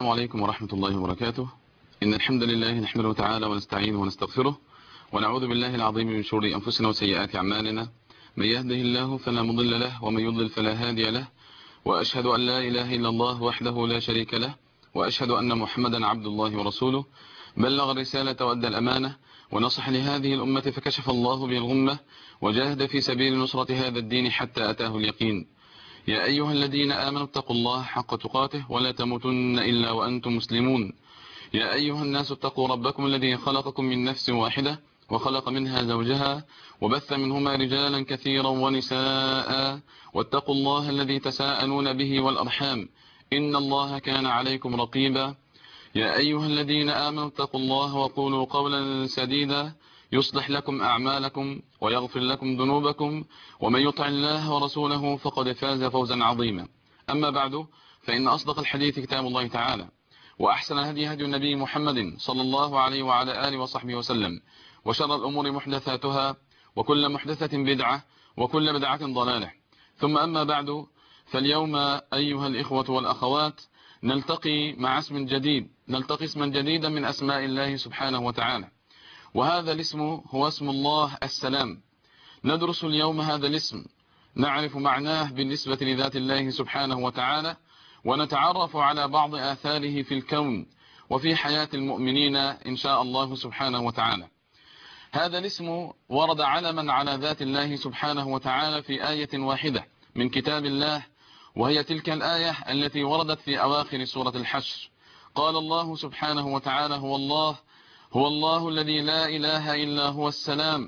السلام عليكم ورحمة الله وبركاته. إن الحمد لله نحمده تعالى ونستعينه ونستغفره ونعوذ بالله العظيم من شرور أنفسنا وسيئات أعمالنا. من يهده الله فلا مضل له ومن يضلل فلا هادي له، وأشهد أن لا إله إلا الله وحده لا شريك له، وأشهد أن محمدا عبد الله ورسوله. بلغ الرسالة وأدى الأمانة ونصح لهذه الأمة فكشف الله به الغمة وجاهد في سبيل نصرة هذا الدين حتى أتاه اليقين. يا أيها الذين آمنوا اتقوا الله حق تقاته ولا تموتن إلا وأنتم مسلمون. يا أيها الناس اتقوا ربكم الذي خلقكم من نفس واحدة وخلق منها زوجها وبث منهما رجالا كثيرا ونساء، واتقوا الله الذي تساءلون به والأرحام إن الله كان عليكم رقيبا. يا أيها الذين آمنوا اتقوا الله وقولوا قولا سديدا يصلح لكم أعمالكم ويغفر لكم ذنوبكم، ومن يطع الله ورسوله فقد فاز فوزا عظيما. أما بعد، فإن أصدق الحديث كتاب الله تعالى، وأحسن الهدي هدي النبي محمد صلى الله عليه وعلى آله وصحبه وسلم، وشر الأمور محدثاتها، وكل محدثة بدعة، وكل بدعة ضلالة. ثم أما بعد، فاليوم أيها الإخوة والأخوات نلتقي مع اسم جديد، نلتقي اسما جديدا من أسماء الله سبحانه وتعالى، وهذا الاسم هو اسم الله السلام. ندرس اليوم هذا الاسم، نعرف معناه بالنسبة لذات الله سبحانه وتعالى، ونتعرف على بعض آثاره في الكون وفي حياة المؤمنين إن شاء الله سبحانه وتعالى. هذا الاسم ورد علما على ذات الله سبحانه وتعالى في آية واحدة من كتاب الله، وهي تلك الآية التي وردت في أواخر سورة الحشر. قال الله سبحانه وتعالى: هو الله الذي لا إله إلا هو السلام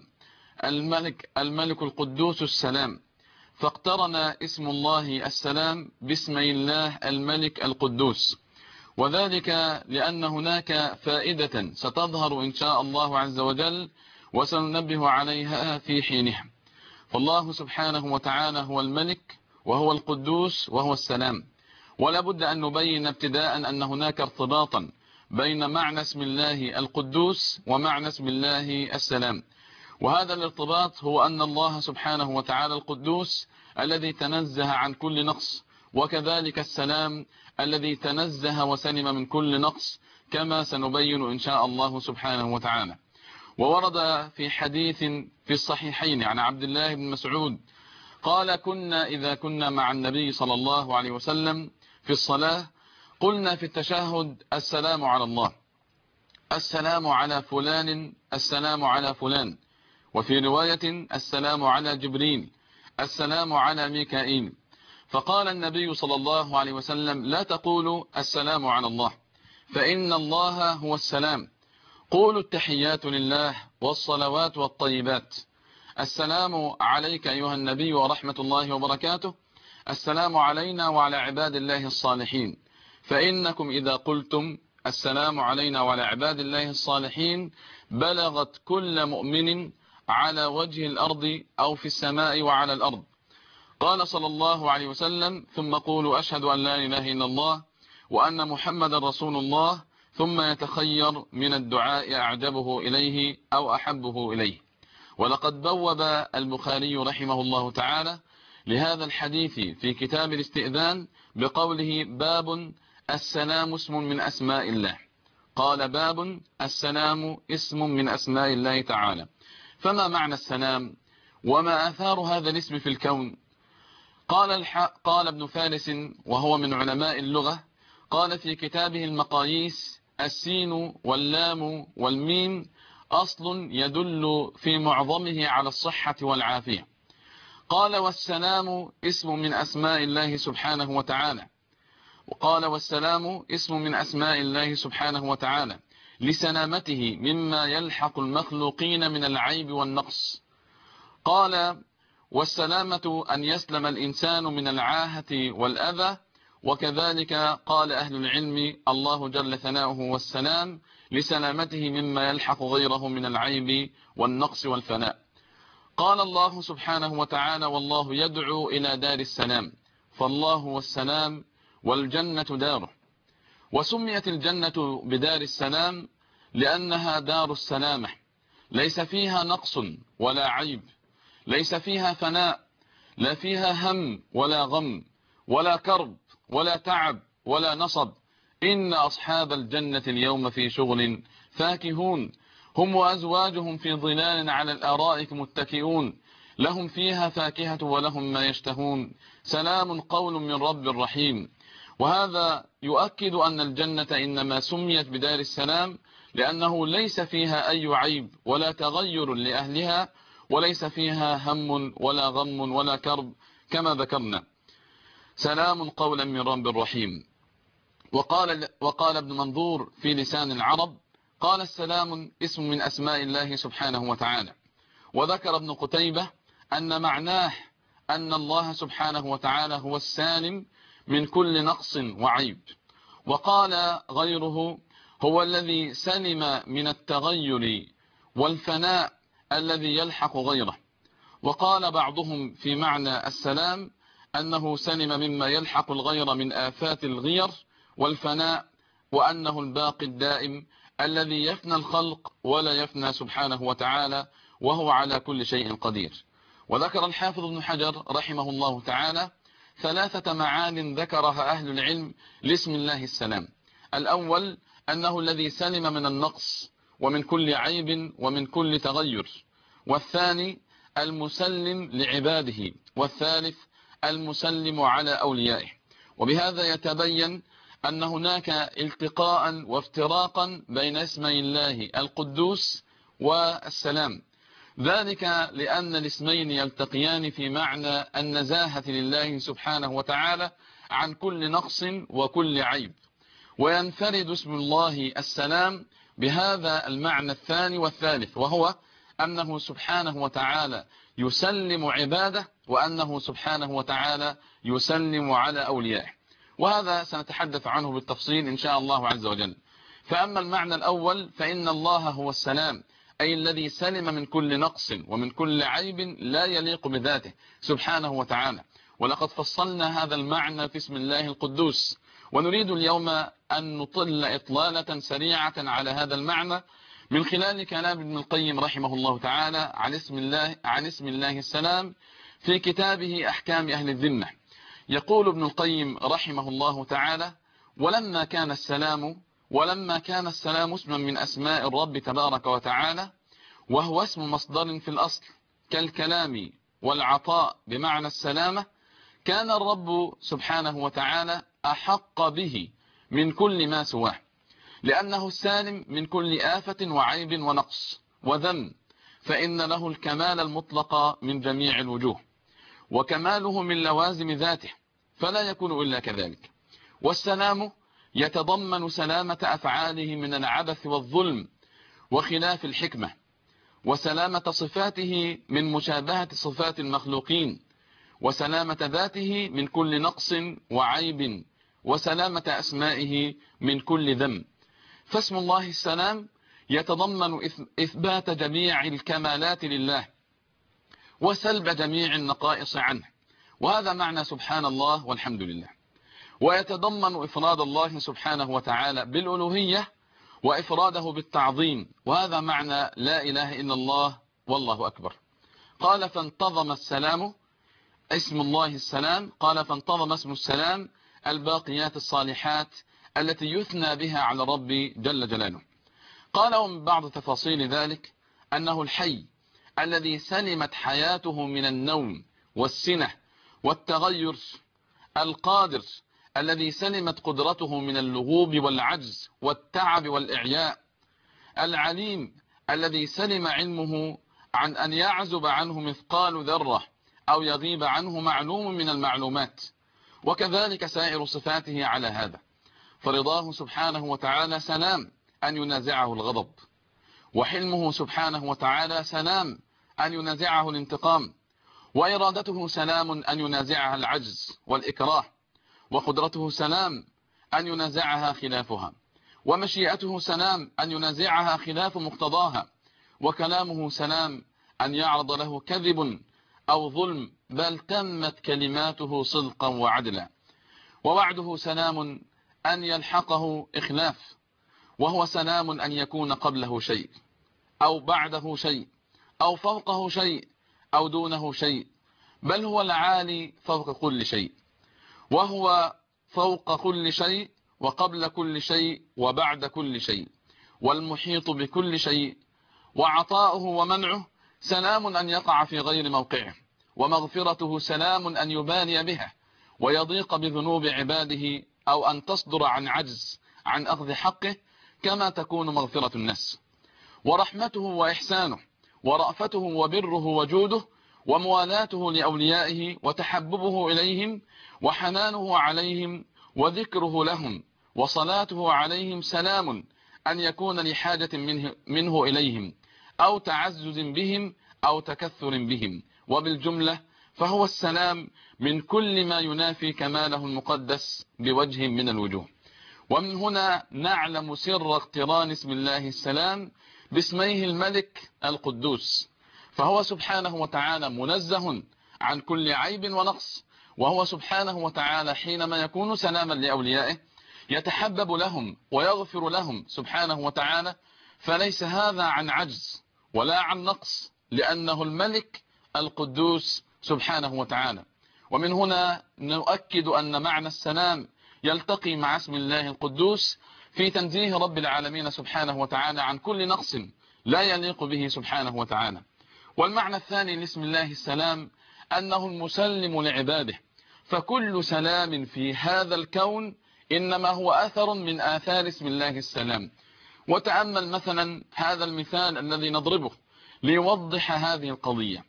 الملك القدوس السلام. فاقترن اسم الله السلام باسم الله الملك القدوس، وذلك لأن هناك فائدة ستظهر إن شاء الله عز وجل وسننبه عليها في حينها. فالله سبحانه وتعالى هو الملك وهو القدوس وهو السلام، ولا بد أن نبين ابتداء أن هناك ارتباطا بين معنى اسم الله القدوس ومعنى اسم الله السلام. وهذا الارتباط هو أن الله سبحانه وتعالى القدوس الذي تنزه عن كل نقص، وكذلك السلام الذي تنزه وسلم من كل نقص، كما سنبين إن شاء الله سبحانه وتعالى. وورد في حديث في الصحيحين عن عبد الله بن مسعود قال: إذا كنا مع النبي صلى الله عليه وسلم في الصلاة قلنا في التشهد: السلام على الله، السلام على فلان، السلام على فلان. وفي رواية: السلام على جبريل، السلام على ميكائيل. فقال النبي صلى الله عليه وسلم: لا تقولوا السلام على الله، فإن الله هو السلام. قولوا التحيات لله والصلوات والطيبات. السلام عليك أيها النبي ورحمة الله وبركاته، السلام علينا وعلى عباد الله الصالحين. فإنكم إذا قلتم السلام علينا وعلى عباد الله الصالحين بلغت كل مؤمن على وجه الأرض أو في السماء وعلى الأرض. قال صلى الله عليه وسلم: ثم قولوا أشهد أن لا إله إلا الله وأن محمد رسول الله، ثم يتخير من الدعاء أعجبه إليه أو أحبه إليه. ولقد بوب البخاري رحمه الله تعالى لهذا الحديث في كتاب الاستئذان بقوله: باب السلام اسم من أسماء الله. قال: باب السلام اسم من أسماء الله تعالى. فما معنى السلام وما آثار هذا الاسم في الكون؟ قال ابن فارس وهو من علماء اللغة، قال في كتابه المقاييس: السين واللام والميم أصل يدل في معظمه على الصحة والعافية. قال: والسلام اسم من أسماء الله سبحانه وتعالى. وقال: والسلام اسم من أسماء الله سبحانه وتعالى لسلامته مما يلحق المخلوقين من العيب والنقص. قال: والسلامة أن يسلم الإنسان من العاهة والأذى. وكذلك قال أهل العلم: الله جل ثناؤه والسلام لسلامته مما يلحق غيره من العيب والنقص والفناء. قال الله سبحانه وتعالى: والله يدعو إلى دار السلام، فالله هو السلام والجنة داره. وسميت الجنة بدار السلام لأنها دار السلامة، ليس فيها نقص ولا عيب، ليس فيها فناء، لا فيها هم ولا غم ولا كرب ولا تعب ولا نصب، إن أصحاب الجنة اليوم في شغل فاكهون هم وأزواجهم في ظلال على الأرائك متكئون لهم فيها فاكهة ولهم ما يشتهون سلام قول من رب رحيم. وهذا يؤكد أن الجنة إنما سميت بدار السلام لأنه ليس فيها أي عيب ولا تغير لأهلها، وليس فيها هم ولا غم ولا كرب كما ذكرنا. سلام قولا من رب رحيم. وقال ابن منظور في لسان العرب قال السلام اسم من أسماء الله سبحانه وتعالى. وذكر ابن قتيبة أن معناه أن الله سبحانه وتعالى هو السالم من كل نقص وعيب. وقال غيره هو الذي سلم من التغير والفناء الذي يلحق غيره. وقال بعضهم في معنى السلام أنه سلم مما يلحق الغير من آفات الغير والفناء، وأنه الباقي الدائم الذي يفنى الخلق ولا يفنى سبحانه وتعالى وهو على كل شيء قدير. وذكر الحافظ ابن حجر رحمه الله تعالى 3 معان ذكرها أهل العلم لاسم الله السلام. الأول أنه الذي سلم من النقص ومن كل عيب ومن كل تغير، والثاني المسلم لعباده، والثالث المسلم على أوليائه. وبهذا يتبين أن هناك التقاء وافتراقا بين اسمي الله القدوس والسلام، ذلك لأن الاسمين يلتقيان في معنى النزاهة لله سبحانه وتعالى عن كل نقص وكل عيب، وينفرد اسم الله السلام بهذا المعنى الثاني والثالث، وهو أنه سبحانه وتعالى يسلم عباده، وأنه سبحانه وتعالى يسلم على أوليائه. وهذا سنتحدث عنه بالتفصيل إن شاء الله عز وجل. فأما المعنى الأول فإن الله هو السلام، أي الذي سلم من كل نقص ومن كل عيب لا يليق بذاته سبحانه وتعالى. ولقد فصلنا هذا المعنى في اسم الله القدوس، ونريد اليوم أن نطل إطلالة سريعة على هذا المعنى من خلال كلام ابن القيم رحمه الله تعالى عن اسم الله السلام في كتابه أحكام أهل الذمة. يقول ابن القيم رحمه الله تعالى: ولما كان السلام اسما من أسماء الرب تبارك وتعالى، وهو اسم مصدر في الأصل كالكلام والعطاء بمعنى السلامة، كان الرب سبحانه وتعالى أحق به من كل ما سواه، لأنه السالم من كل آفة وعيب ونقص وذم، فإن له الكمال المطلق من جميع الوجوه، وكماله من لوازم ذاته فلا يكون إلا كذلك. والسلام يتضمن سلامة أفعاله من العبث والظلم وخلاف الحكمة، وسلامة صفاته من مشابهة صفات المخلوقين، وسلامة ذاته من كل نقص وعيب، وسلامة أسمائه من كل ذم. فاسم الله السلام يتضمن إثبات جميع الكمالات لله وسلب جميع النقائص عنه، وهذا معنى سبحان الله والحمد لله. ويتضمن إفراد الله سبحانه وتعالى بالألوهية وإفراده بالتعظيم، وهذا معنى لا إله إلا الله والله أكبر. قال فانتظم السلام اسم الله السلام، قال فانتظم اسم السلام الباقيات الصالحات التي يثنى بها على الرب جل جلاله. قال ومن بعض تفاصيل ذلك أنه الحي الذي سلمت حياته من النوم والسنة والتغير، القادر الذي سلمت قدرته من اللغوب والعجز والتعب والإعياء، العليم الذي سلم علمه عن أن يعزب عنه مثقال ذرة أو يغيب عنه معلوم من المعلومات، وكذلك سائر صفاته على هذا. فرضاه سبحانه وتعالى سلام أن ينازعه الغضب، وحلمه سبحانه وتعالى سلام أن ينازعه الانتقام، وإرادته سلام أن ينازعها العجز والإكراه، وقدرته سلام أن ينازعها خلافها، ومشيئته سلام أن ينازعها خلاف مقتضاها، وكلامه سلام أن يعرض له كذب أو ظلم، بل تمت كلماته صدقا وعدلا. ووعده سلام أن يلحقه إخلاف، وهو سلام أن يكون قبله شيء أو بعده شيء أو فوقه شيء أو دونه شيء، بل هو العالي فوق كل شيء، وهو فوق كل شيء، وقبل كل شيء وبعد كل شيء، والمحيط بكل شيء، وعطاؤه ومنعه سلام أن يقع في غير موقعه، ومغفرته سلام أن يبالي بها ويضيق بذنوب عباده، أو أن تصدر عن عجز عن أخذ حقه كما تكون مغفرة الناس، ورحمته وإحسانه، ورأفته وبره وجوده، وموالاته لأوليائه وتحببه إليهم، وحنانه عليهم، وذكره لهم، وصلاته عليهم سلام أن يكون لحاجة منه إليهم، أو تعزز بهم، أو تكثر بهم. وبالجملة فهو السلام من كل ما ينافي كماله المقدس بوجه من الوجوه. ومن هنا نعلم سر اقتران اسم الله السلام باسميه الملك القدوس، فهو سبحانه وتعالى منزه عن كل عيب ونقص، وهو سبحانه وتعالى حينما يكون سلاما لأوليائه يتحبب لهم ويغفر لهم سبحانه وتعالى، فليس هذا عن عجز ولا عن نقص، لأنه الملك القدوس سبحانه وتعالى. ومن هنا نؤكد أن معنى السلام يلتقي مع اسم الله القدوس في تنزيه رب العالمين سبحانه وتعالى عن كل نقص لا يليق به سبحانه وتعالى. والمعنى الثاني لاسم الله السلام أنه المسلم لعباده، فكل سلام في هذا الكون إنما هو أثر من آثار اسم الله السلام. وتأمل مثلا هذا المثال الذي نضربه ليوضح هذه القضية.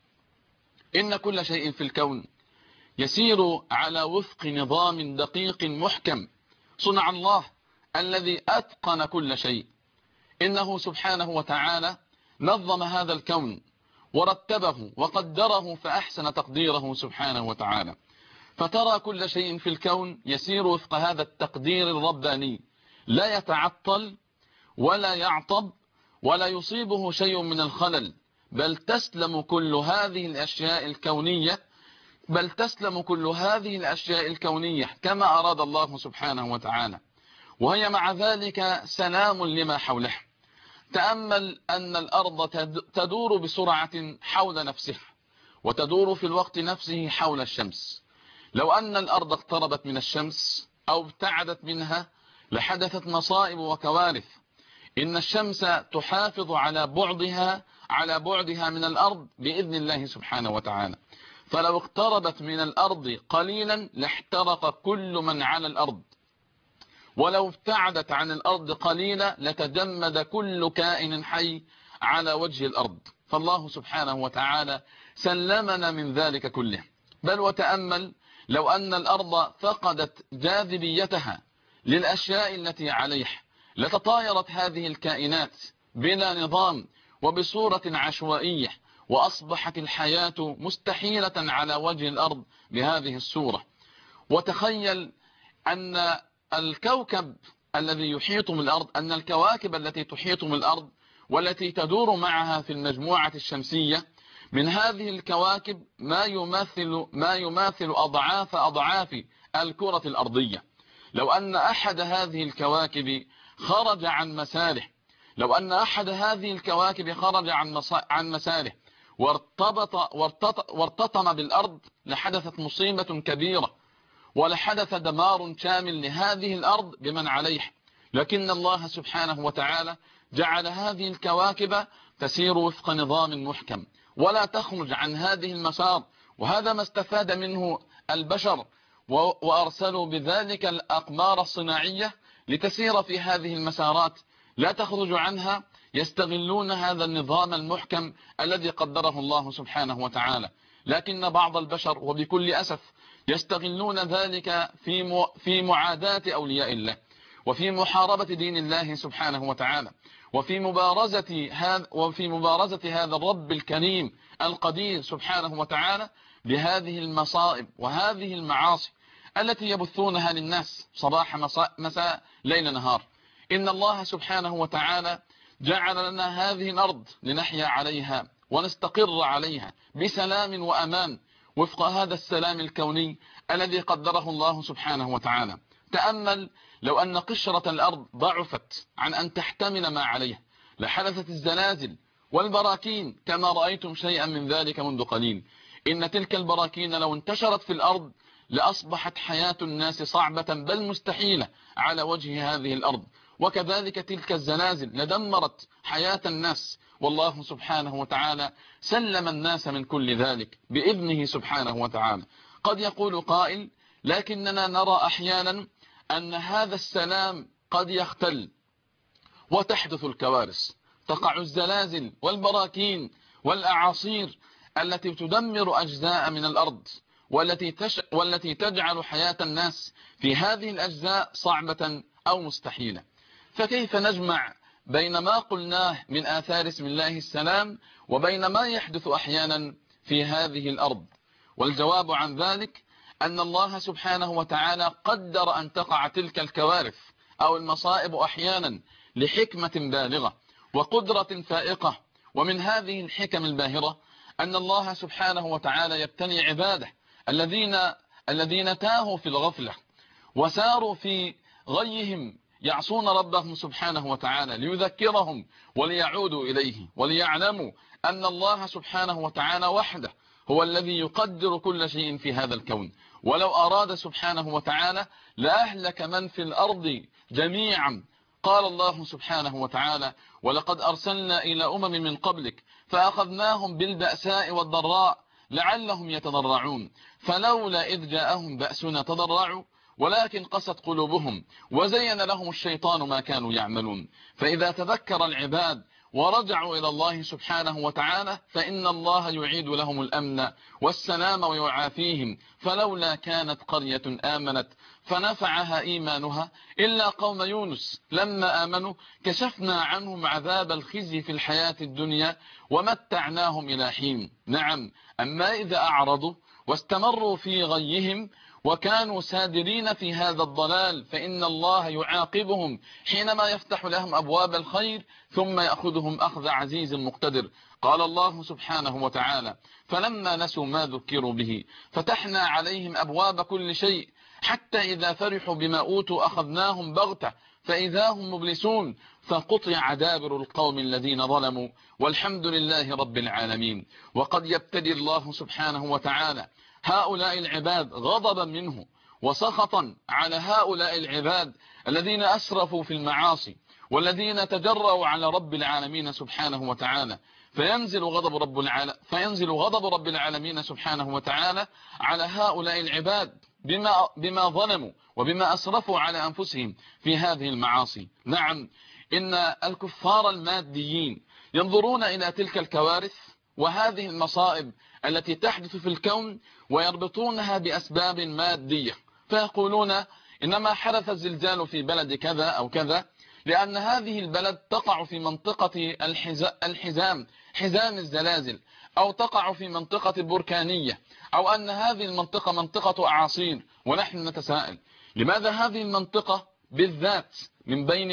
إن كل شيء في الكون يسير على وفق نظام دقيق محكم صنع الله الذي أتقن كل شيء. إنه سبحانه وتعالى نظم هذا الكون ورتبه وقدره فأحسن تقديره سبحانه وتعالى، فترى كل شيء في الكون يسير وفق هذا التقدير الرباني، لا يتعطل ولا يعطب ولا يصيبه شيء من الخلل، بل تسلم كل هذه الأشياء الكونية كما أراد الله سبحانه وتعالى، وهي مع ذلك سلام لما حوله. تأمل أن الأرض تدور بسرعة حول نفسها، وتدور في الوقت نفسه حول الشمس. لو أن الأرض اقتربت من الشمس أو ابتعدت منها لحدثت مصائب وكوارث. إن الشمس تحافظ على بعدها من الأرض بإذن الله سبحانه وتعالى، فلو اقتربت من الأرض قليلا لاحترق كل من على الأرض، ولو ابتعدت عن الأرض قليلا لتجمد كل كائن حي على وجه الأرض. فالله سبحانه وتعالى سلمنا من ذلك كله. بل وتأمل لو أن الأرض فقدت جاذبيتها للأشياء التي عليها لتطايرت هذه الكائنات بلا نظام وبصورة عشوائية، وأصبحت الحياة مستحيلة على وجه الأرض بهذه الصورة. وتخيل أن الكوكب الذي يحيط من الأرض، أن الكواكب التي تحيط من الأرض والتي تدور معها في المجموعة الشمسية، من هذه الكواكب ما يماثل أضعاف الكرة الأرضية. لو أن أحد هذه الكواكب خرج عن مساره وارتطم بالأرض لحدثت مصيبة كبيرة، ولحدث دمار شامل لهذه الأرض بمن عليها. لكن الله سبحانه وتعالى جعل هذه الكواكب تسير وفق نظام محكم ولا تخرج عن هذه المسار، وهذا ما استفاد منه البشر، وأرسلوا بذلك الأقمار الصناعية لتسير في هذه المسارات لا تخرج عنها، يستغلون هذا النظام المحكم الذي قدره الله سبحانه وتعالى. لكن بعض البشر وبكل أسف يستغلون ذلك في معاداة أولياء الله، وفي محاربة دين الله سبحانه وتعالى، وفي مبارزة هذا الرب الكريم القدير سبحانه وتعالى بهذه المصائب وهذه المعاصي التي يبثونها للناس صباح مساء ليل نهار. إن الله سبحانه وتعالى جعل لنا هذه الأرض لنحيا عليها ونستقر عليها بسلام وأمان وفق هذا السلام الكوني الذي قدره الله سبحانه وتعالى. تأمل لو أن قشرة الأرض ضعفت عن أن تحتمل ما عليها لحدثت الزلازل والبراكين كما رأيتم شيئا من ذلك منذ قليل. إن تلك البراكين لو انتشرت في الأرض لأصبحت حياة الناس صعبة بل مستحيلة على وجه هذه الأرض. وكذلك تلك الزلازل لدمرت حياة الناس، والله سبحانه وتعالى سلم الناس من كل ذلك بإذنه سبحانه وتعالى. قد يقول قائل: لكننا نرى أحيانا أن هذا السلام قد يختل وتحدث الكوارث، تقع الزلازل والبراكين والأعاصير التي تدمر أجزاء من الأرض، والتي تجعل حياة الناس في هذه الأجزاء صعبة أو مستحيلة. فكيف نجمع بين ما قلناه من آثار اسم الله السلام وبين ما يحدث أحيانا في هذه الأرض؟ والجواب عن ذلك أن الله سبحانه وتعالى قدر أن تقع تلك الكوارث أو المصائب أحيانا لحكمة بالغة وقدرة فائقة. ومن هذه الحكم الباهرة أن الله سبحانه وتعالى يبتلي عباده الذين تاهوا في الغفلة وساروا في غيهم يعصون ربهم سبحانه وتعالى ليذكرهم وليعودوا إليه وليعلموا أن الله سبحانه وتعالى وحده هو الذي يقدر كل شيء في هذا الكون. ولو أراد سبحانه وتعالى لأهلك من في الأرض جميعا. قال الله سبحانه وتعالى: ولقد أرسلنا إلى أمم من قبلك فأخذناهم بالبأساء والضراء لعلهم يتضرعون فلولا إذ جاءهم بأسنا تضرعوا ولكن قست قلوبهم وزين لهم الشيطان ما كانوا يعملون. فإذا تذكر العباد ورجعوا إلى الله سبحانه وتعالى فإن الله يعيد لهم الأمن والسلام ويعافيهم. فلولا كانت قرية آمنت فنفعها إيمانها إلا قوم يونس لما آمنوا كشفنا عنهم عذاب الخزي في الحياة الدنيا ومتعناهم إلى حين. نعم، أما إذا أعرضوا واستمروا في غيهم وكانوا سادرين في هذا الضلال فإن الله يعاقبهم حينما يفتح لهم أبواب الخير ثم يأخذهم أخذ عزيز مقتدر. قال الله سبحانه وتعالى: فلما نسوا ما ذكروا به فتحنا عليهم أبواب كل شيء حتى إذا فرحوا بما أوتوا أخذناهم بغتة فإذا هم مبلسون فقطع دابر القوم الذين ظلموا والحمد لله رب العالمين. وقد يبتدي الله سبحانه وتعالى هؤلاء العباد غضبا منه وسخطا على هؤلاء العباد الذين أسرفوا في المعاصي والذين تجرؤوا على رب العالمين سبحانه وتعالى فينزل غضب رب العالمين سبحانه وتعالى على هؤلاء العباد بما ظلموا وبما أسرفوا على أنفسهم في هذه المعاصي. نعم، إن الكفار الماديين ينظرون إلى تلك الكوارث وهذه المصائب التي تحدث في الكون ويربطونها بأسباب مادية، فيقولون إنما حدث الزلزال في بلد كذا أو كذا لأن هذه البلد تقع في منطقة حزام الزلازل، أو تقع في منطقة بركانية، أو أن هذه المنطقة منطقة أعاصير. ونحن نتساءل لماذا هذه المنطقة بالذات من بين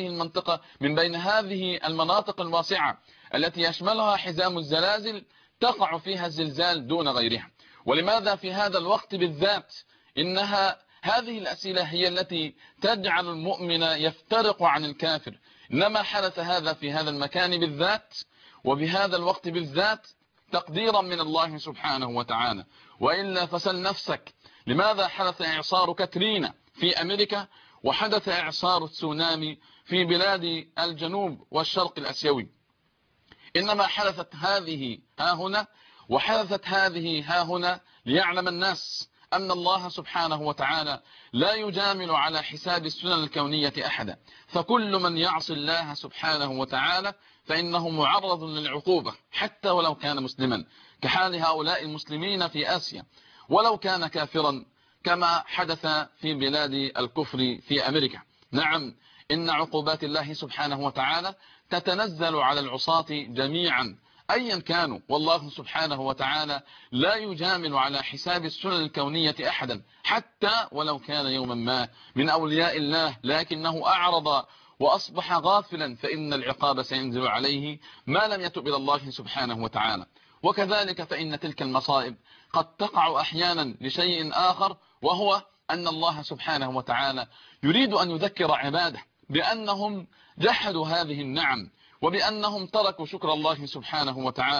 هذه المناطق الواسعة التي يشملها حزام الزلازل تقع فيها الزلزال دون غيرها؟ ولماذا في هذا الوقت بالذات؟ هذه الأسئلة هي التي تجعل المؤمن يفترق عن الكافر. إنما حدث هذا في هذا المكان بالذات وبهذا الوقت بالذات تقديرا من الله سبحانه وتعالى. وإلا فسل نفسك لماذا حدث إعصار كاترينا في أمريكا وحدث إعصار تسونامي في بلاد الجنوب والشرق الأسيوي؟ إنما حدثت هذه ها هنا وحدثت هذه ها هنا ليعلم الناس أن الله سبحانه وتعالى لا يجامل على حساب السنن الكونية أحدا. فكل من يعصي الله سبحانه وتعالى فإنه معرض للعقوبة حتى ولو كان مسلما، كحال هؤلاء المسلمين في آسيا ولو كان كافرا كما حدث في بلاد الكفر في أمريكا. نعم، إن عقوبات الله سبحانه وتعالى تتنزل على العصاة جميعا أيا كانوا، والله سبحانه وتعالى لا يجامل على حساب السنن الكونية أحدا حتى ولو كان يوما ما من أولياء الله لكنه أعرض وأصبح غافلا فإن العقاب سينزل عليه ما لم يتب إلى الله سبحانه وتعالى. وكذلك فإن تلك المصائب قد تقع أحيانا لشيء آخر، وهو أن الله سبحانه وتعالى يريد أن يذكر عباده بأنهم جحدوا هذه النعم وبأنهم تركوا شكر الله سبحانه وتعالى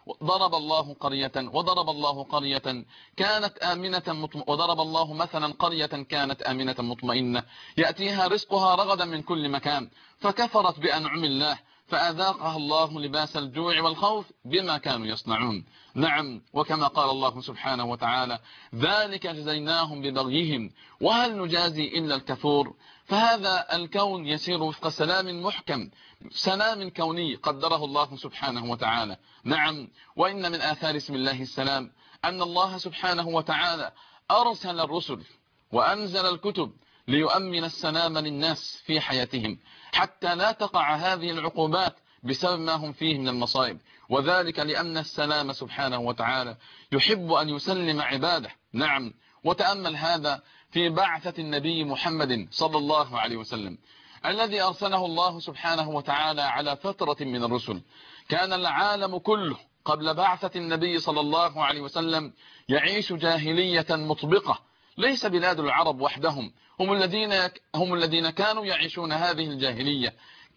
وضرب الله قرية كانت آمنة وضرب الله مثلا قرية كانت آمنة مطمئنة يأتيها رزقها رغدا من كل مكان فكفرت بأنعم الله فأذاقها الله لباس الجوع والخوف بما كانوا يصنعون. نعم، وكما قال الله سبحانه وتعالى ذلك جزيناهم ببغيهم وهل نجازي إلا الكفور. فهذا الكون يسير وفق سلام محكم، سلام كوني قدره الله سبحانه وتعالى. نعم، وإن من آثار اسم الله السلام أن الله سبحانه وتعالى أرسل الرسل وأنزل الكتب ليؤمن السلام للناس في حياتهم حتى لا تقع هذه العقوبات بسبب ما هم فيه من المصائب، وذلك لأن السلام سبحانه وتعالى يحب أن يسلم عباده. نعم، وتأمل هذا في بعثة النبي محمد صلى الله عليه وسلم الذي أرسله الله سبحانه وتعالى على فترة من الرسل. كان العالم كله قبل بعثة النبي صلى الله عليه وسلم يعيش جاهلية مطبقة، ليس بلاد العرب وحدهم هم الذين كانوا يعيشون هذه الجاهلية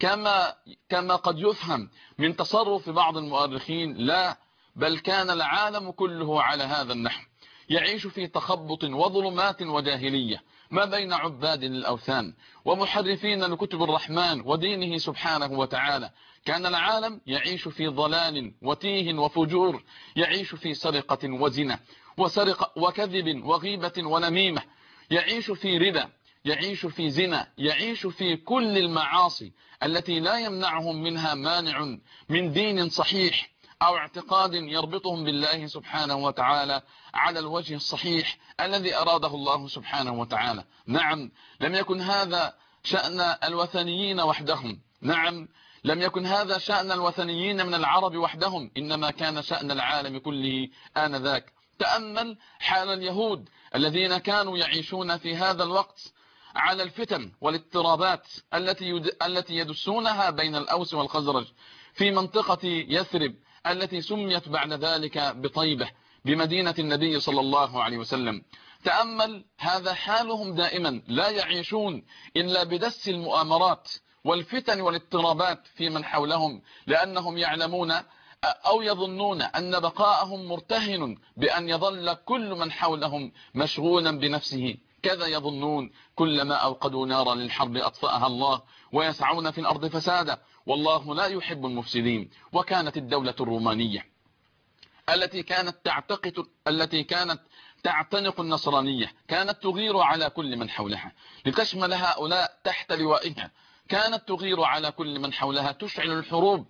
كما قد يفهم من تصرف بعض المؤرخين، لا بل كان العالم كله على هذا النحو يعيش في تخبط وظلمات وجاهلية ما بين عباد للأوثان ومحرفين لكتب الرحمن ودينه سبحانه وتعالى. كان العالم يعيش في ضلال وتيه وفجور، يعيش في سرقة وزنا وكذب وغيبة ونميمة، يعيش في ربا، يعيش في زنا، يعيش في كل المعاصي التي لا يمنعهم منها مانع من دين صحيح أو اعتقاد يربطهم بالله سبحانه وتعالى على الوجه الصحيح الذي أراده الله سبحانه وتعالى. نعم، لم يكن هذا شأن الوثنيين وحدهم، نعم لم يكن هذا شأن الوثنيين من العرب وحدهم، إنما كان شأن العالم كله آنذاك. تأمل حال اليهود الذين كانوا يعيشون في هذا الوقت على الفتن والاضطرابات التي يدسونها بين الأوس والخزرج في منطقة يثرب التي سميت بعد ذلك بطيبة بمدينة النبي صلى الله عليه وسلم. تأمل هذا حالهم دائما، لا يعيشون إلا بدس المؤامرات والفتن والاضطرابات في من حولهم، لأنهم يعلمون أو يظنون أن بقاءهم مرتهن بأن يظل كل من حولهم مشغولا بنفسه، كذا يظنون كلما أوقدوا نارا للحرب أطفأها الله ويسعون في الأرض فسادا والله لا يحب المفسدين. وكانت الدولة الرومانية التي كانت تعتنق النصرانية كانت تغير على كل من حولها لتشمل هؤلاء تحت لوائها، كانت تغير على كل من حولها، تشعل الحروب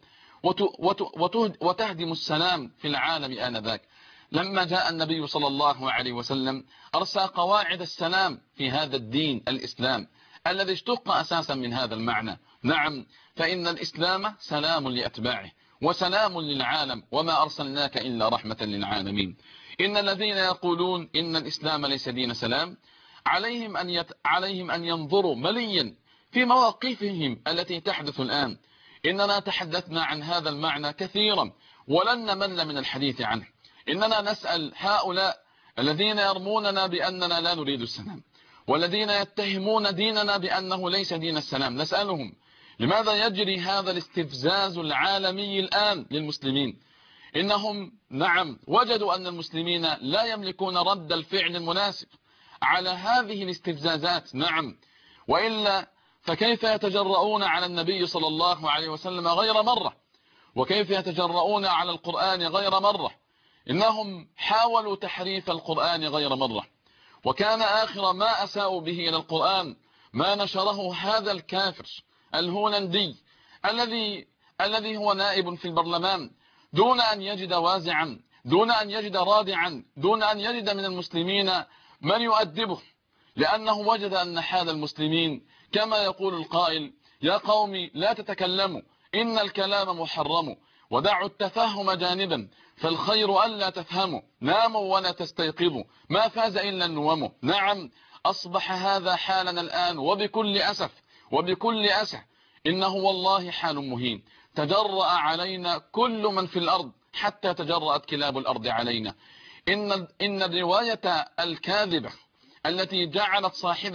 وتهدم السلام في العالم آنذاك. لما جاء النبي صلى الله عليه وسلم أرسى قواعد السلام في هذا الدين الإسلام الذي اشتق أساسا من هذا المعنى. نعم، فإن الإسلام سلام لأتباعه وسلام للعالم وما أرسلناك إلا رحمة للعالمين. إن الذين يقولون إن الإسلام ليس دين سلام عليهم أن ينظروا مليا في مواقفهم التي تحدث الآن. إننا تحدثنا عن هذا المعنى كثيرا ولن نمل من الحديث عنه. إننا نسأل هؤلاء الذين يرموننا بأننا لا نريد السلام والذين يتهمون ديننا بأنه ليس دين السلام، نسألهم لماذا يجري هذا الاستفزاز العالمي الآن للمسلمين؟ إنهم نعم وجدوا أن المسلمين لا يملكون رد الفعل المناسب على هذه الاستفزازات. نعم، وإلا فكيف يتجرؤون على النبي صلى الله عليه وسلم غير مرة؟ وكيف يتجرؤون على القرآن غير مرة؟ إنهم حاولوا تحريف القرآن غير مرة، وكان آخر ما أساءوا به إلى القرآن ما نشره هذا الكافر الهولندي الذي هو نائب في البرلمان دون أن يجد وازعا، دون أن يجد رادعا، دون أن يجد من المسلمين من يؤدبه، لأنه وجد أن حال المسلمين كما يقول القائل: يا قوم لا تتكلموا إن الكلام محرم ودعوا التفهم جانبا فالخير ألا تفهموا، ناموا ولا تستيقظوا ما فاز إلا النوم. نعم، أصبح هذا حالنا الآن وبكل أسف إنه والله حال مهين. تجرأ علينا كل من في الأرض حتى تجرأت كلاب الأرض علينا. إن الرواية الكاذبة التي جعلت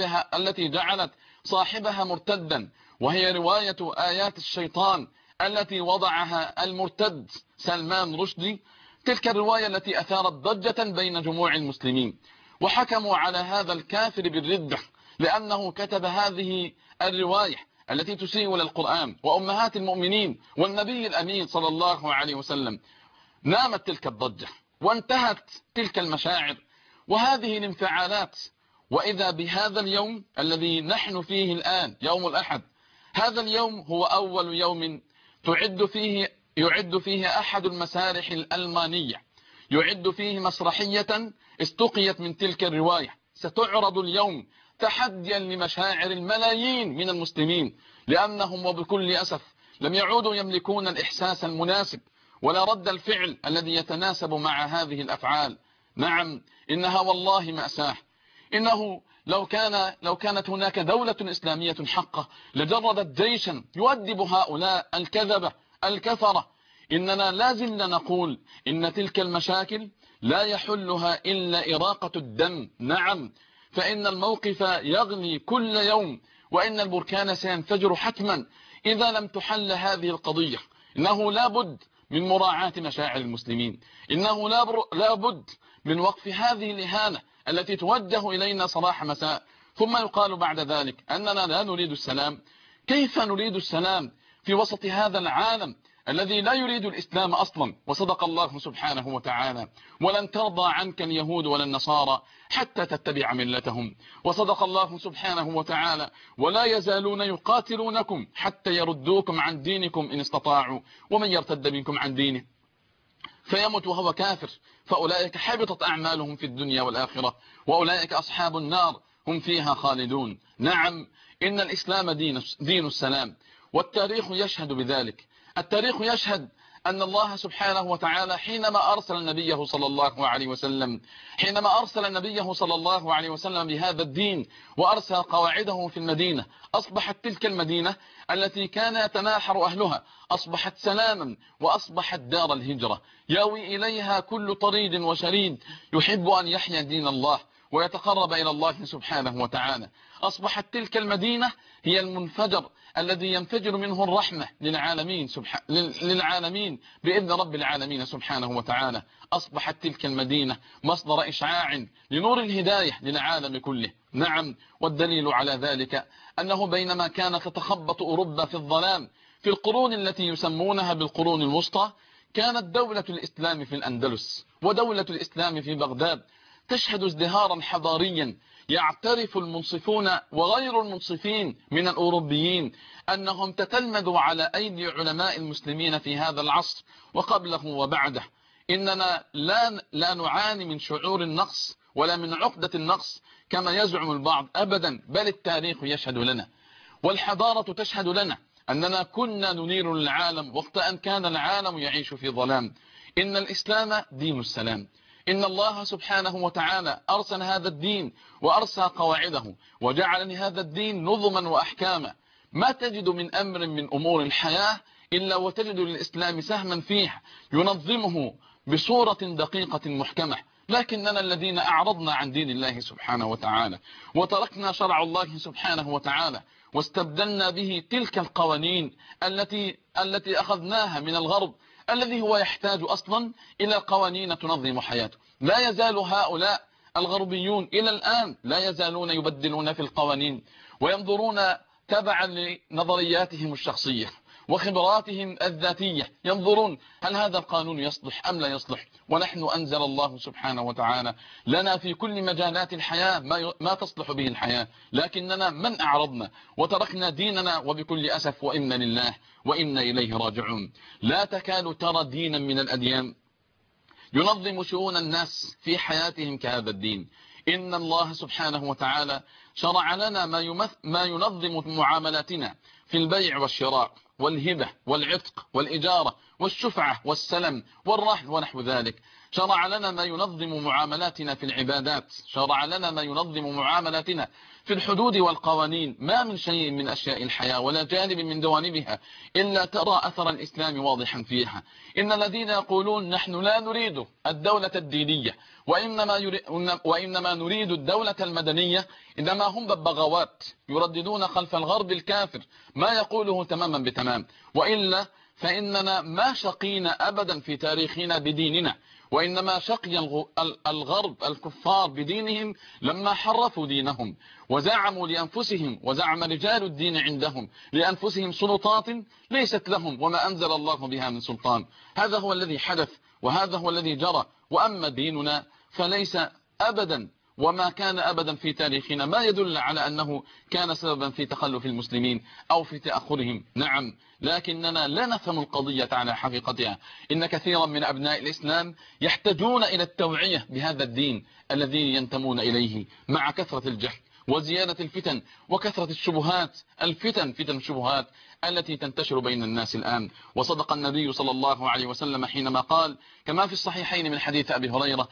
صاحبها مرتدا، وهي رواية آيات الشيطان التي وضعها المرتد سلمان رشدي، تلك الرواية التي أثارت ضجة بين جموع المسلمين، وحكموا على هذا الكافر بالردة لأنه كتب هذه الرواية التي تسيء للقرآن وأمهات المؤمنين والنبي الأمين صلى الله عليه وسلم. نامت تلك الضجة وانتهت تلك المشاعر وهذه الانفعالات، وإذا بهذا اليوم الذي نحن فيه الآن يوم الأحد، هذا اليوم هو أول يوم يعد فيه أحد المسارح الألمانية، يعد فيه مسرحية استقيت من تلك الرواية، ستعرض اليوم تحديا لمشاعر الملايين من المسلمين، لأنهم وبكل أسف لم يعودوا يملكون الإحساس المناسب ولا رد الفعل الذي يتناسب مع هذه الأفعال. نعم، إنها والله مأساة. إنه لو كانت هناك دولة إسلامية حقة لجردت جيشا يؤدب هؤلاء الكذبة الكفرة. إننا لازلنا نقول إن تلك المشاكل لا يحلها إلا إراقة الدم. نعم، فإن الموقف يغلي كل يوم، وإن البركان سينفجر حتما إذا لم تحل هذه القضية. إنه لابد من مراعاة مشاعر المسلمين، إنه لابد من وقف هذه الإهانة التي توجه إلينا صباح مساء، ثم يقال بعد ذلك أننا لا نريد السلام. كيف نريد السلام في وسط هذا العالم الذي لا يريد الإسلام أصلا؟ وصدق الله سبحانه وتعالى: ولن ترضى عنك اليهود ولا النصارى حتى تتبع ملتهم. وصدق الله سبحانه وتعالى: ولا يزالون يقاتلونكم حتى يردوكم عن دينكم إن استطاعوا، ومن يرتد منكم عن دينه فيمت وهو كافر فأولئك حبطت أعمالهم في الدنيا والآخرة وأولئك أصحاب النار هم فيها خالدون. نعم، إن الإسلام دين السلام، والتاريخ يشهد بذلك. التاريخ يشهد أن الله سبحانه وتعالى حينما أرسل نبيه صلى الله عليه وسلم بهذا الدين وأرسل قواعده في المدينة، أصبحت تلك المدينة التي كان يتناحر أهلها أصبحت سلاما، وأصبحت دار الهجرة ياوي إليها كل طريد وشريد يحب أن يحيا دين الله ويتقرب إلى الله سبحانه وتعالى. أصبحت تلك المدينة هي المنفجر الذي ينفجر منه الرحمة للعالمين بإذن رب العالمين سبحانه وتعالى. أصبحت تلك المدينة مصدر إشعاع لنور الهداية للعالم كله. نعم، والدليل على ذلك أنه بينما كانت تتخبط أوروبا في الظلام في القرون التي يسمونها بالقرون الوسطى، كانت دولة الإسلام في الأندلس ودولة الإسلام في بغداد تشهد ازدهارا حضاريا يعترف المنصفون وغير المنصفين من الأوروبيين أنهم تتلمذوا على أيدي علماء المسلمين في هذا العصر وقبله وبعده. إننا لا نعاني من شعور النقص ولا من عقدة النقص كما يزعم البعض أبدا، بل التاريخ يشهد لنا والحضارة تشهد لنا أننا كنا ننير العالم وقت أن كان العالم يعيش في ظلام. إن الإسلام دين السلام، إن الله سبحانه وتعالى أرسل هذا الدين وأرسى قواعده وجعل لهذا الدين نظما وأحكاما. ما تجد من أمر من أمور الحياة إلا وتجد للإسلام سهما فيه ينظمه بصورة دقيقة محكمة. لكننا الذين أعرضنا عن دين الله سبحانه وتعالى وتركنا شرع الله سبحانه وتعالى واستبدلنا به تلك القوانين التي أخذناها من الغرب الذي هو يحتاج أصلا إلى قوانين تنظم حياته. لا يزال هؤلاء الغربيون إلى الآن لا يزالون يبدلون في القوانين وينظرون تبعا لنظرياتهم الشخصية وخبراتهم الذاتية، ينظرون هل هذا القانون يصلح أم لا يصلح. ونحن أنزل الله سبحانه وتعالى لنا في كل مجالات الحياة ما تصلح به الحياة، لكننا من أعرضنا وتركنا ديننا وبكل أسف وإنا لله وإنا إليه راجعون. لا تكاد ترى دينا من الأديان ينظم شؤون الناس في حياتهم كهذا الدين. إن الله سبحانه وتعالى شرع لنا ما ينظم معاملاتنا في البيع والشراء والهبة والعتق والإجارة والشفعة والسلم والرهن ونحو ذلك. شرع لنا ما ينظم معاملاتنا في العبادات، شرع لنا ما ينظم معاملاتنا في الحدود والقوانين. ما من شيء من أشياء الحياة ولا جانب من جوانبها إلا ترى أثر الإسلام واضحا فيها. إن الذين يقولون نحن لا نريد الدولة الدينية وإنما نريد الدولة المدنية إنما هم ببغاوات يرددون خلف الغرب الكافر ما يقوله تماما بتمام، وإلا فإننا ما شقينا أبدا في تاريخنا بديننا، وإنما شقي الغرب الكفار بدينهم لما حرفوا دينهم وزعموا لأنفسهم، وزعم رجال الدين عندهم لأنفسهم سلطات ليست لهم وما أنزل الله بها من سلطان. هذا هو الذي حدث وهذا هو الذي جرى. وأما ديننا فليس أبدا وما كان أبدا في تاريخنا ما يدل على أنه كان سببا في تخلف المسلمين أو في تأخرهم. نعم، لكننا لا نفهم القضية على حقيقتها. إن كثيرا من أبناء الإسلام يحتاجون إلى التوعية بهذا الدين الذي ينتمون إليه، مع كثرة الجهل وزيادة الفتن وكثرة الشبهات، فتن الشبهات التي تنتشر بين الناس الآن. وصدق النبي صلى الله عليه وسلم حينما قال كما في الصحيحين من حديث أبي هريرة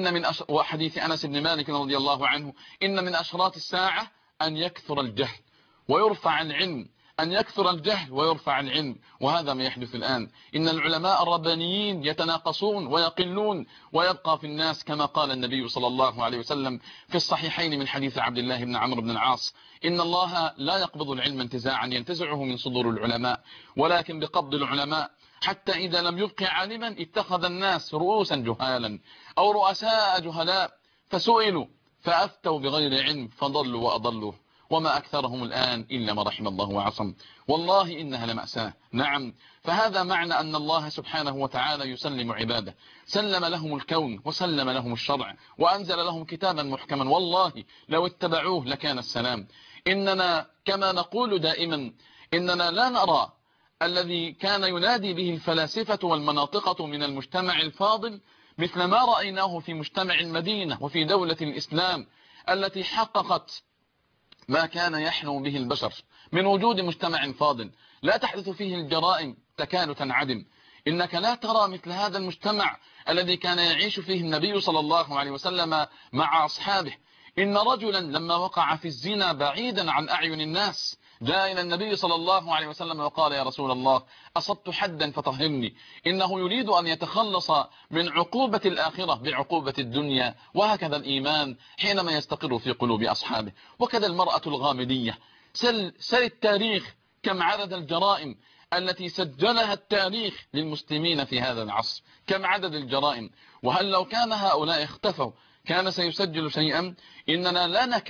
وحديث أنس بن مالك رضي الله عنه: إن من أشراط الساعة أن يكثر الجهل ويرفع العلم، أن يكثر الجهل ويرفع العلم. وهذا ما يحدث الآن. إن العلماء الربانيين يتناقصون ويقلون ويبقى في الناس كما قال النبي صلى الله عليه وسلم في الصحيحين من حديث عبد الله بن عمرو بن العاص: إن الله لا يقبض العلم انتزاعا ينتزعه من صدور العلماء، ولكن بقبض العلماء، حتى إذا لم يبق عالما اتخذ الناس رؤوسا جهالا أو رؤساء جهلاء فسئلوا فأفتوا بغير علم فضلوا وأضلوا، وما أكثرهم الآن إلا ما رحم الله وعصم. والله إنها لمأساة. نعم، فهذا معنى أن الله سبحانه وتعالى يسلم عباده، سلم لهم الكون وسلم لهم الشرع وأنزل لهم كتابا محكما، والله لو اتبعوه لكان السلام. إننا كما نقول دائما إننا لا نرى الذي كان ينادي به الفلاسفة والمناطقة من المجتمع الفاضل مثل ما رأيناه في مجتمع المدينة وفي دولة الإسلام التي حققت ما كان يحلم به البشر من وجود مجتمع فاضل لا تحدث فيه الجرائم تكاد تنعدم. إنك لا ترى مثل هذا المجتمع الذي كان يعيش فيه النبي صلى الله عليه وسلم مع أصحابه. إن رجلا لما وقع في الزنا بعيدا عن أعين الناس جاء إلى النبي صلى الله عليه وسلم وقال: يا رسول الله، أصبت حدا فطهرني. إنه يريد أن يتخلص من عقوبة الآخرة بعقوبة الدنيا. وهكذا الإيمان حينما يستقر في قلوب أصحابه. وكذا المرأة الغامدية. سل التاريخ كم عدد الجرائم التي سجلها التاريخ للمسلمين في هذا العصر، كم عدد الجرائم. وهل لو كان هؤلاء اختفوا كان سيسجل شيئا؟ إننا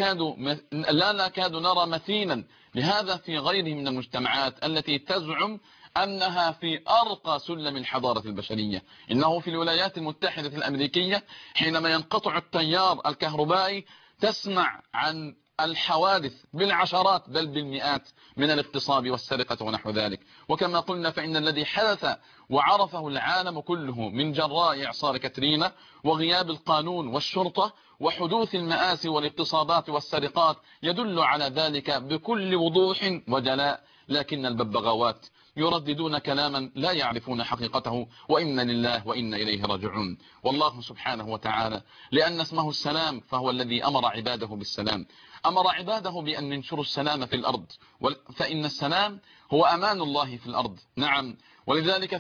لا نكاد نرى مثيلا لهذا في غيره من المجتمعات التي تزعم أنها في أرقى سلم الحضارة البشرية. إنه في الولايات المتحدة الأمريكية حينما ينقطع التيار الكهربائي تسمع عن الحوادث بالعشرات بل بالمئات من الاغتصاب والسرقة ونحو ذلك. وكما قلنا فإن الذي حدث وعرفه العالم كله من جراء إعصار كاترينا وغياب القانون والشرطة وحدوث المآسي والاغتصابات والسرقات يدل على ذلك بكل وضوح وجلاء. لكن الببغاوات يرددون كلاما لا يعرفون حقيقته، وإنا لله وإنا إليه راجعون. والله سبحانه وتعالى لأن اسمه السلام فهو الذي أمر عباده بالسلام، أمر عباده بأن ينشروا السلام في الأرض، فإن السلام هو أمان الله في الأرض. نعم، ولذلك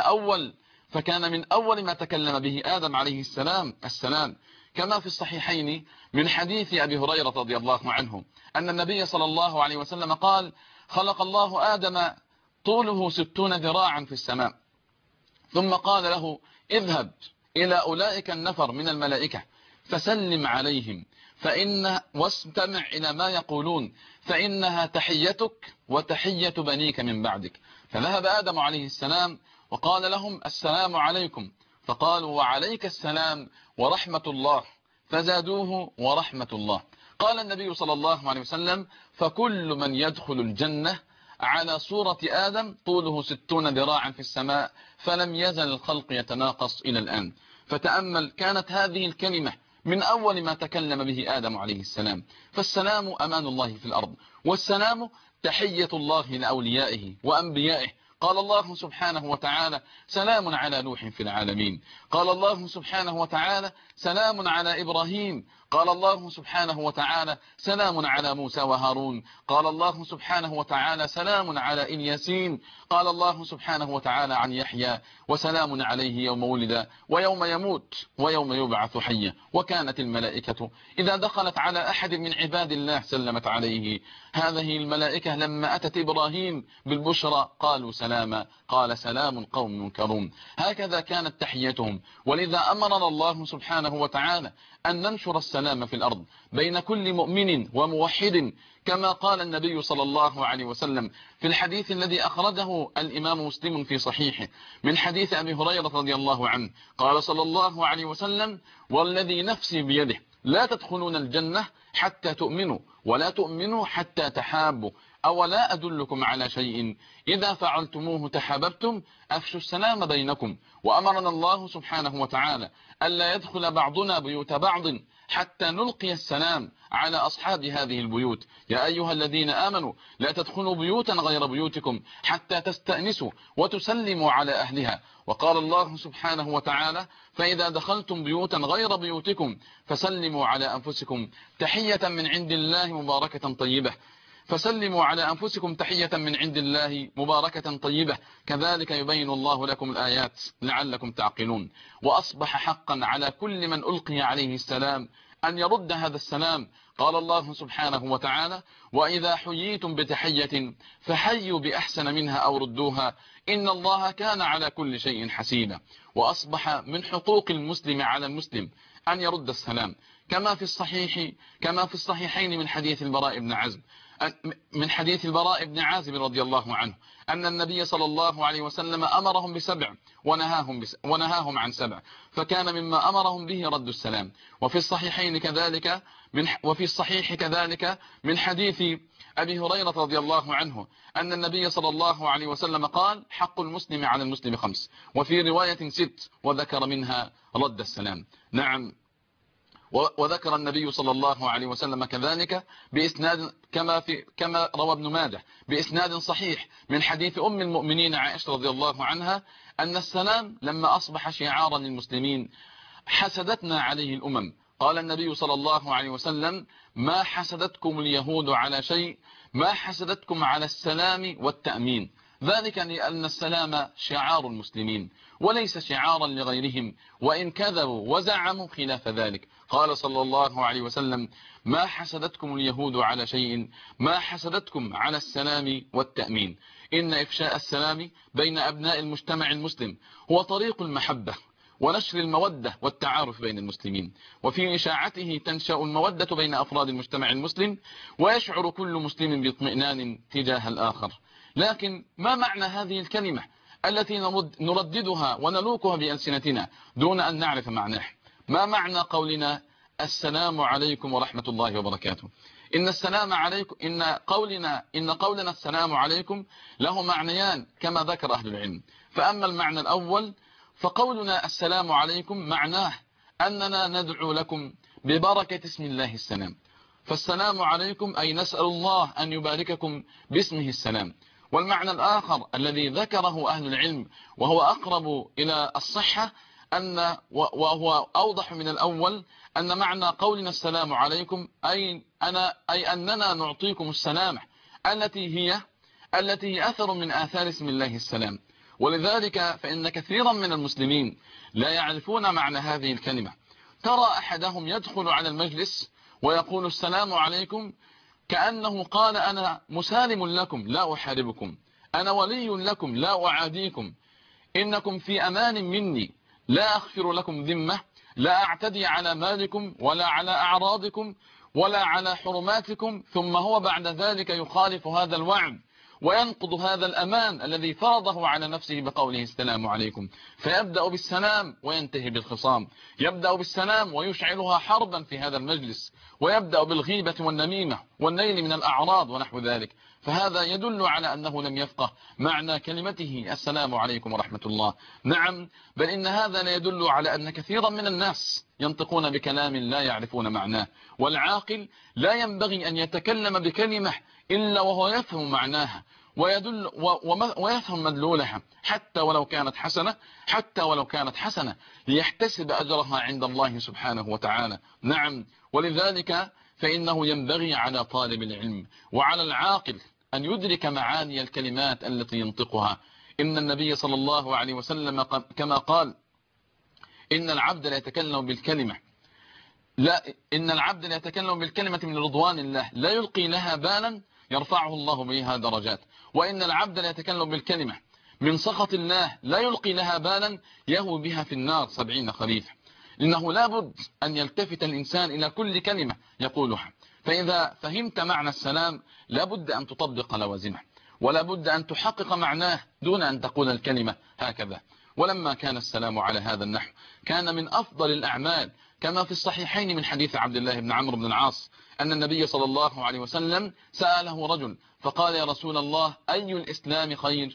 فكان من أول ما تكلم به آدم عليه السلام كما في الصحيحين من حديث أبي هريرة رضي الله عنه أن النبي صلى الله عليه وسلم قال: خلق الله آدم طوله 60 ذراعا في السماء، ثم قال له: اذهب إلى أولئك النفر من الملائكة فسلم عليهم واستمع إلى ما يقولون فإنها تحيتك وتحية بنيك من بعدك. فذهب آدم عليه السلام وقال لهم: السلام عليكم. فقالوا: وعليك السلام ورحمة الله. فزادوه: ورحمة الله. قال النبي صلى الله عليه وسلم: فكل من يدخل الجنة على صورة آدم طوله 60 ذراعا في السماء، فلم يزل الخلق يتناقص إلى الآن. فتأمل، كانت هذه الكلمة من أول ما تكلم به آدم عليه السلام. فالسلام أمان الله في الأرض، والسلام تحية الله لأوليائه وأنبيائه. قال الله سبحانه وتعالى: سلام على نوح في العالمين. قال الله سبحانه وتعالى: سلام على إبراهيم. قال الله سبحانه وتعالى سلام على موسى وهارون. قال الله سبحانه وتعالى سلام على الياسين. قال الله سبحانه وتعالى عن يحيى وسلام عليه يوم ولد ويوم يموت ويوم يبعث حيا. وكانت الملائكة إذا دخلت على أحد من عباد الله سلمت عليه. هذه الملائكة لما أتت إبراهيم بالبشرى قالوا سلاما، قال سلام قوم منكرون. هكذا كانت تحيتهم. ولذا أمرنا الله سبحانه وتعالى أن ننشر السلام في الأرض بين كل مؤمن وموحد، كما قال النبي صلى الله عليه وسلم في الحديث الذي أخرجه الإمام مسلم في صحيحه من حديث أبي هريرة رضي الله عنه قال صلى الله عليه وسلم والذي نفسي بيده لا تدخلون الجنة حتى تؤمنوا ولا تؤمنوا حتى تحابوا، أولا أدلكم على شيء إذا فعلتموه تحاببتم أفشوا السلام بينكم. وأمرنا الله سبحانه وتعالى ألا يدخل بعضنا بيوت بعض حتى نلقي السلام على أصحاب هذه البيوت. يا أيها الذين آمنوا لا تدخلوا بيوتا غير بيوتكم حتى تستأنسوا وتسلموا على أهلها. وقال الله سبحانه وتعالى فإذا دخلتم بيوتا غير بيوتكم فسلموا على أنفسكم تحية من عند الله مباركة طيبة. فسلموا على أنفسكم تحية من عند الله مباركة طيبة كذلك يبين الله لكم الآيات لعلكم تعقلون. وأصبح حقا على كل من ألقي عليه السلام أن يرد هذا السلام. قال الله سبحانه وتعالى وإذا حييتم بتحية فحيوا بأحسن منها أو ردوها إن الله كان على كل شيء حسيبا. وأصبح من حقوق المسلم على المسلم أن يرد السلام كما في الصحيحين من حديث البراء بن عازب رضي الله عنه أن النبي صلى الله عليه وسلم أمرهم ب7 ونهاهم عن 7، فكان مما أمرهم به رد السلام. وفي الصحيح كذلك من حديث أبي هريرة رضي الله عنه أن النبي صلى الله عليه وسلم قال حق المسلم على المسلم 5، وفي رواية 6 وذكر منها رد السلام. نعم. وذكر النبي صلى الله عليه وسلم كذلك بإسناد كما روى ابن ماجه بإسناد صحيح من حديث أم المؤمنين عائشة رضي الله عنها أن السلام لما أصبح شعارا للمسلمين حسدتنا عليه الأمم. قال النبي صلى الله عليه وسلم ما حسدتكم اليهود على شيء ما حسدتكم على السلام والتأمين، ذلك لأن السلام شعار المسلمين وليس شعارا لغيرهم وإن كذبوا وزعموا خلاف ذلك. قال صلى الله عليه وسلم ما حسدتكم اليهود على شيء ما حسدتكم على السلام والتأمين. إن إفشاء السلام بين أبناء المجتمع المسلم هو طريق المحبة ونشر المودة والتعارف بين المسلمين، وفي إشاعته تنشأ المودة بين أفراد المجتمع المسلم ويشعر كل مسلم باطمئنان تجاه الآخر. لكن ما معنى هذه الكلمة التي نرددها ونلوكها بألسنتنا دون أن نعرف معناه؟ ما معنى قولنا السلام عليكم ورحمة الله وبركاته؟ إن السلام عليكم إن قولنا السلام عليكم له معنيان كما ذكر أهل العلم. فأما المعنى الأول فقولنا السلام عليكم معناه أننا ندعو لكم ببركة اسم الله السلام، فالسلام عليكم أي نسأل الله أن يبارككم باسمه السلام. والمعنى الآخر الذي ذكره أهل العلم وهو أقرب إلى الصحة وهو أوضح من الأول أن معنى قولنا السلام عليكم أي أننا نعطيكم السلامة التي هي أثر من آثار اسم الله السلام. ولذلك فإن كثيرا من المسلمين لا يعرفون معنى هذه الكلمة. ترى أحدهم يدخل على المجلس ويقول السلام عليكم كأنه قال أنا مسالم لكم لا أحاربكم، أنا ولي لكم لا أعاديكم، إنكم في أمان مني، لا أغفر لكم ذمة، لا أعتدي على مالكم ولا على أعراضكم ولا على حرماتكم. ثم هو بعد ذلك يخالف هذا الوعد وينقض هذا الأمان الذي فرضه على نفسه بقوله السلام عليكم، فيبدأ بالسلام وينتهي بالخصام، يبدأ بالسلام ويشعلها حربا في هذا المجلس، ويبدأ بالغيبة والنميمة والنيل من الأعراض ونحو ذلك. فهذا يدل على أنه لم يفقه معنى كلمته السلام عليكم ورحمة الله. نعم، بل إن هذا لا يدل على أن كثيرا من الناس ينطقون بكلام لا يعرفون معناه، والعاقل لا ينبغي أن يتكلم بكلمة إلا وهو يفهم معناها ويفهم مدلولها حتى ولو كانت حسنة ليحتسب أجرها عند الله سبحانه وتعالى. نعم، ولذلك فإنه ينبغي على طالب العلم وعلى العاقل أن يدرك معاني الكلمات التي ينطقها. إن النبي صلى الله عليه وسلم كما قال: إن العبد لا يتكلم بالكلمة من رضوان الله لا يلقي لها بالا يرفعه الله بها درجات، وإن العبد لا يتكلم بالكلمة من سخط الله لا يلقي لها بالا يهوي بها في النار 70 خريفا. إنه لابد أن يلتفت الإنسان إلى كل كلمة يقولها، فإذا فهمت معنى السلام لابد أن تطبق لوازمه، ولا بد أن تحقق معناه دون أن تقول الكلمة هكذا. ولما كان السلام على هذا النحو كان من أفضل الأعمال، كما في الصحيحين من حديث عبد الله بن عمرو بن العاص أن النبي صلى الله عليه وسلم سأله رجل فقال: يا رسول الله، أي الإسلام خير؟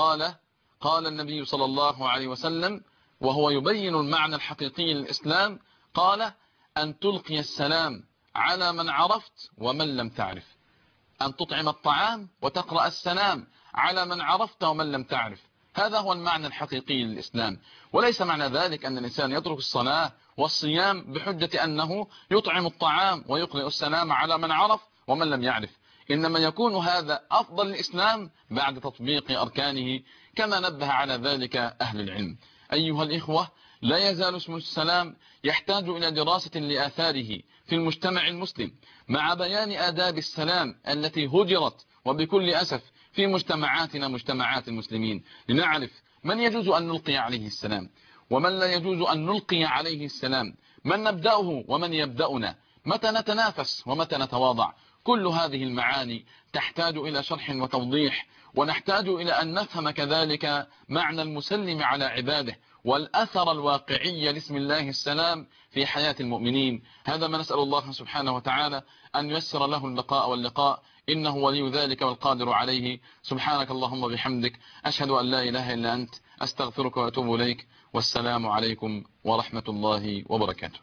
قال النبي صلى الله عليه وسلم وهو يبين المعنى الحقيقي للإسلام، قال: أن تلقي السلام على من عرفت ومن لم تعرف، أن تطعم الطعام وتقرأ السلام على من عرفت ومن لم تعرف. هذا هو المعنى الحقيقي للإسلام، وليس معنى ذلك أن الإنسان يترك الصلاة والصيام بحجة أنه يطعم الطعام ويقرأ السلام على من عرف ومن لم يعرف. إنما يكون هذا أفضل الإسلام بعد تطبيق أركانه كما نبه على ذلك أهل العلم. أيها الإخوة، لا يزال اسم السلام يحتاج إلى دراسة لآثاره في المجتمع المسلم، مع بيان آداب السلام التي هجرت وبكل أسف في مجتمعات المسلمين، لنعرف من يجوز أن نلقي عليه السلام ومن لا يجوز أن نلقي عليه السلام، من نبدأه ومن يبدأنا، متى نتنافس ومتى نتواضع. كل هذه المعاني تحتاج إلى شرح وتوضيح، ونحتاج إلى أن نفهم كذلك معنى المسلم على عباده والأثر الواقعي لاسم الله السلام في حياة المؤمنين. هذا ما نسأل الله سبحانه وتعالى أن ييسر له البقاء واللقاء، إنه ولي ذلك والقادر عليه. سبحانك اللهم بحمدك، أشهد أن لا إله إلا أنت، أستغفرك وأتوب إليك، والسلام عليكم ورحمة الله وبركاته.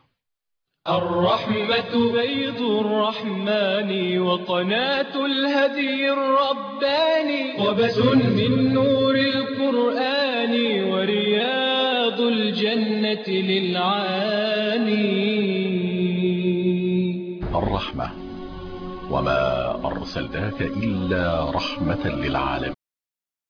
الرحمة بيض الرحمن وقناة الهدي الرباني، قبس من نور القرآن ورياض الجنة للعاني. الرحمة، وما أرسلناك إلا رحمة للعالمين.